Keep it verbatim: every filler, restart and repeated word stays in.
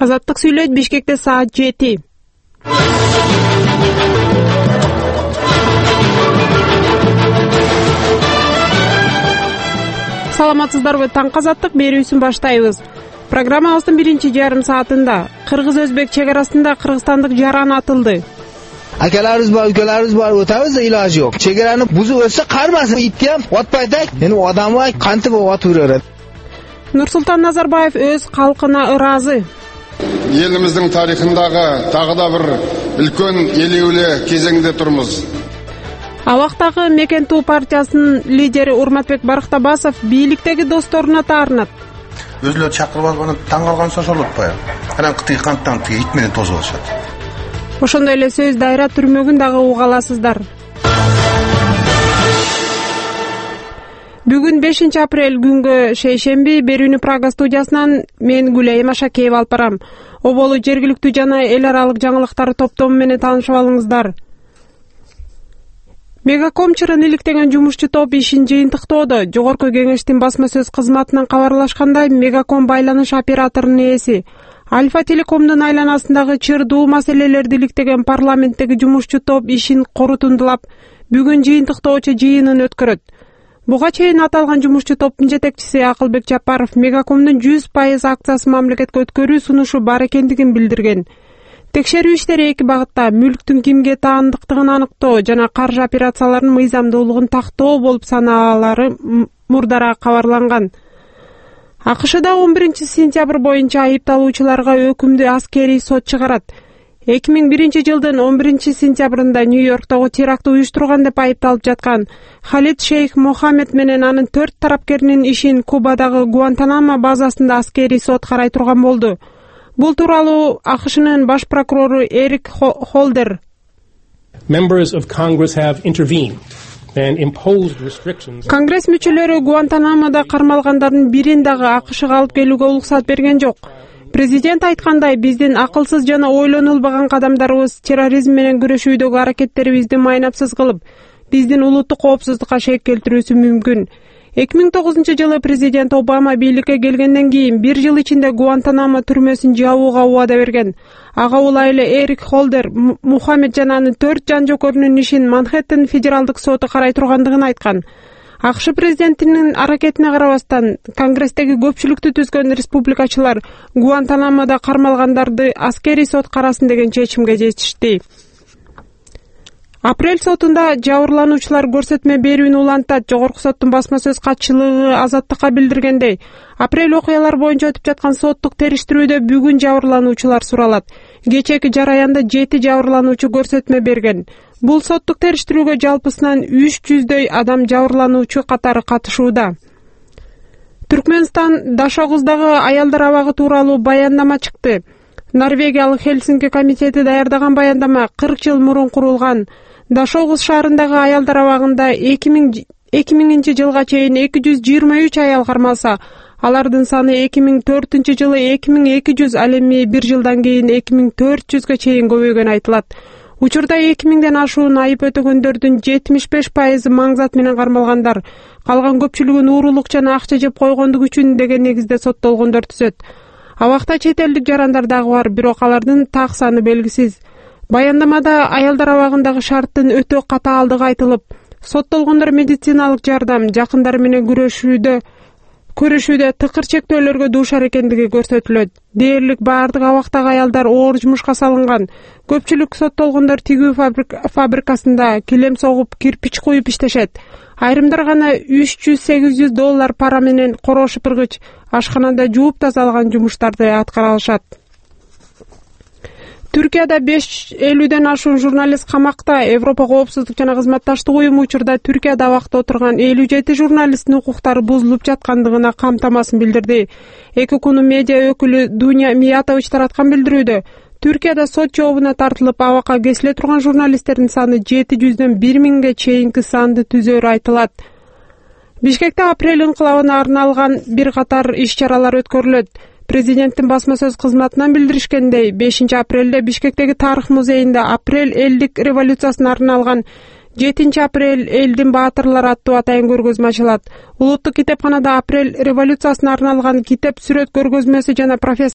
Азаттык сүйлөйт. Бишкекте саат жети. Саламатсыздарбы? Таң Азаттык берүүсүн баштайбыз. Программабыздын биринчи жарым саатында Кыргыз-Өзбек чек арасында кыргызстандык жаран атылды. Akalarimiz bor, ukalarimiz bor, o'tamiz, iloji yo'q. Chegarani buzib o'tsa qarmasin, itni ham otmaydi. Endi odamlar qantib otib yuradi. Нурсултан Назарбаев өз калкына ыраазы. Еліміздің тарихындағы тағы да бір үлкен елеулі кезеңде тұрмыз. Абактагы Мекен Туу партиясынын лидери Урматбек Барктабасов бийликтеги досторуна таарынат. Өзүлөр чакырып алганы таң калган сошол отпайбы? Анан кытый канттан ит менен тосуп алышат. Ошондой эле сөз дайра түрмөгүн дагы уга аласыздар. Бүгүн бешинчи апрель күнгө шейшемби берүүнү Прага студиясынан мен Гүлайым Ашакеева алып барам. Оболу жергиликтүү жана эл аралык жаңылыктар топтому менен таанышып алыңыздар. Мегаком чырын иликтеген жумушчу топ ишин жыйынтыктоодо. Жогорку кеңештин басма сөз кызматынан кабарлашкандай, Мегаком байланыш операторунун ээси Альфа Телекомдун айланасындагы чырдуу маселелерди иликтеген парламенттеги жумушчу топ ишин корутундулап, бүгүн жыйынтыктоочу жыйынын өткөрөт. Буга чейин аталган жумушчу топтун жетекчиси Акылбек Жапаров Мегакомдун жүз пайыз акциясын мамлекетке өткөрүү сунушу бар экендигин билдирген. Текшерүү иштери эки багытта: мүлктүн кимге таандыктыгын аныктоо жана каржы операцияларынын мыйзамдуулугун тактоо болуп санаалары мурдара кабарланган. АКШда он биринчи сентябрь боюнча айыпталуучуларга өкүмдү аскерий сот чыгарат. эки миң биринчи жылдын он биринчи сентябрында Нью-Йорктогу теракт уюштурган деп айыпталып жаткан Халид Шейх Мохаммед менен анын төрт тарапкеринин ишин Кубадагы Гуантанамо базасында аскерий сот карай турган болду. Бул тууралуу АКШнын баш прокурору Эрик Холдер Members of Congress have intervened and imposed restrictions. Конгресс мүчөлөрү Гуантанамода кармалгандардын бирин дагы АКШга алып келүүгө уруксат берген жок. Президент айткандай, биздин акылсыз жана ойлонулбаган кадамдарыбыз терроризм менен күрөшүүдөгү аракеттерибизди майнапсыз кылып, биздин улуттук коопсуздукка шек келтирүүсү мүмкүн. эки миң тогузунчу жылы президент Обама бийликке келгенден кийин бир жыл ичинде Гуантанамо түрмөсүн жабууга убада берген. Ага улай эле Эрик Холдер Мухаммед жана анын төрт жан жокөрүнүн ишин Манхэттен федералдык соту карай тургандыгын айткан. АКШ президентинин аракетине карабастан, Конгресстеги көпчүлүктү түзгөн республикачылар Гуантанамода кармалгандарды аскерий сот карасын деген чечимге жетишти. Апрель сотунда жабырлануучулар көрсөтмө берүүнү улантат. Жогорку соттун басма сөз катчылыгы Азаттыкка билдиргендей, апрель окуялар боюнча өтүп жаткан соттук териштирүүдө бүгүн жабырлануучулар суралат. Кечээки жараянда жети жабырлануучу көрсөтмө берген. Бул соттук териштирүүгө жалпысынан үч жүздөй адам жабырлануучу катары катышууда. Түркмөнстан Дашогуздагы аялдар абагы тууралуу баяндама чыкты. Норвегиялык Хельсинки комитети даярдаган баяндама кырк жыл мурун курулган. Дашогуз шаарындагы аялдар абагында эки миңинчи жылга чейин эки жүз жыйырма үч аял кармалса, алардын саны эки миң төртүнчү жылы эки миң эки жүз, ал эми бир жылдан кийин эки миң төрт жүзгө чейин көбөйгөн айтылат. Учурда эки миңден ашуун айып өтөгөндөрдүн жетимиш беш пайызы маңзат менен кармалгандар, калган көпчүлүгүн уурулук жана акча жеп койгондук үчүн деген негизде соттолгондор түзөт. Абакта чет элдик жарандар дагы бар, бирок алардын так саны белгисиз. Баяндамада аялдар абагындагы шарттын өтө катаалдыгы айтылып, соттолгондор медициналык жардам, жакындары менен күрөшүүдө көрүшүүдө тыкыр чектөөлөргө дуушар экендиги көрсөтүлөт. Дээрлик баардык абактагы аялдар оор жумушка салынган. Көпчүлүк соттолгондор тигүү фабрикасында килем согуп, кирпич куюп иштешет. Айрымдар гана үч жүз сегиз жүз доллар пара менен короо шыпыргыч, ашканада жууп тазалаган жумуштарды аткара алышат. Түркияда беш элүүдөн ашуун журналист камакта. Европа коопсуздук жана кызматташтык уюму учурда Түркияда абакта отурган элүү жети журналисттин укуктары бузулуп жаткандыгына камтамасын билдирди. Эки күнү медиа өкүлү Дуня Миятович тараткан билдирүүдө Түркияда сот жообуна тартылып абакка кесиле турган журналисттердин саны жети жүздөн бир миңге чейинки санды түзөрү айтылат. Бишкекте апрель инкылабына арналган бир катар иш-чаралар өткөрүлөт. Президенттин басма сөз кызматынан билдиришкендей, бешинчи апрелде Бишкектеги тарых музейинде апрель элдик революциясына арналган жетинчи апрель элдин баатырлары аттуу атайын көргөзмө ачылат. Улуттук китепканада апрель революциясына арналган китеп сүрөт көргөзмөсү жана профессор